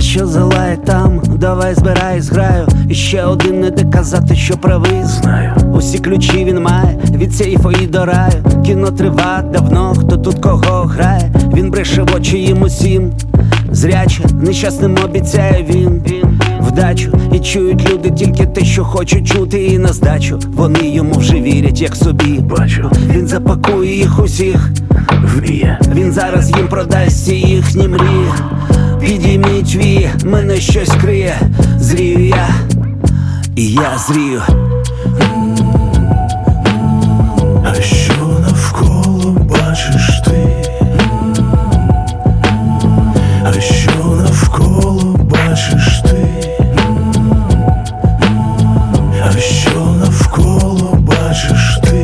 що залає там, давай збирай зграю. І ще один не де казати, що правий. Знаю. Усі ключі він має, від сейфу і до раю. Кіно трива давно, хто тут кого грає. Він бреше в очі їм усім. Зряче, нещасним обіцяє він вдачу. І чують люди тільки те, що хочуть чути. І на здачу вони йому вже вірять, як собі. Бачу, Він запакує їх усіх, вміє. він зараз їм продасть всі їхні мрії. Підійміть вії, мене щось криє. Зрію я, і я зрію. А що навколо бачиш ти? А що навколо бачиш ти? А що навколо бачиш ти?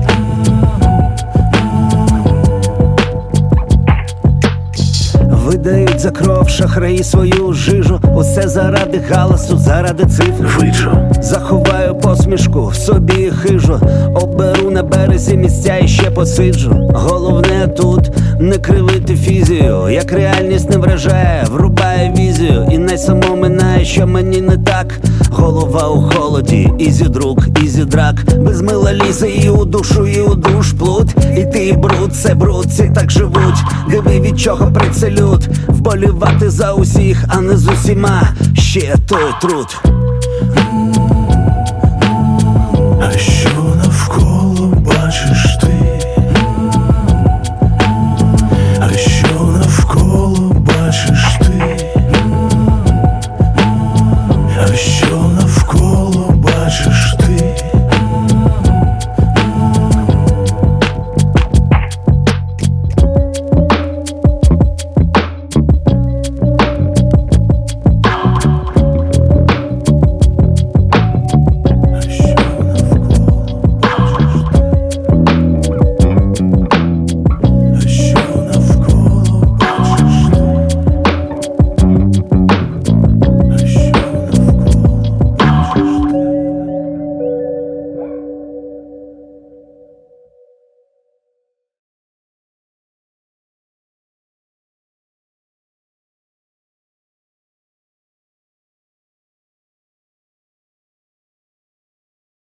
Видають за кров шахраї свою жижу. Усе заради галасу, заради цифр. Виджу. Заховаю посмішку в собі хижу. Оберу на березі місця і ще посиджу. Головне тут не кривити фізію. Як реальність не вражає, врубає візію. І найсамо минає, що мені не так. Голова у холоді, ізі друг, ізі драк. Без мила лізе і у душу, і у душ плут. І ти, і бруд, це бруд, ці так живуть. Диви, від чого прицелют. Вболівати за усіх, а не з усіма. Ще той труд. А що навколо бачиш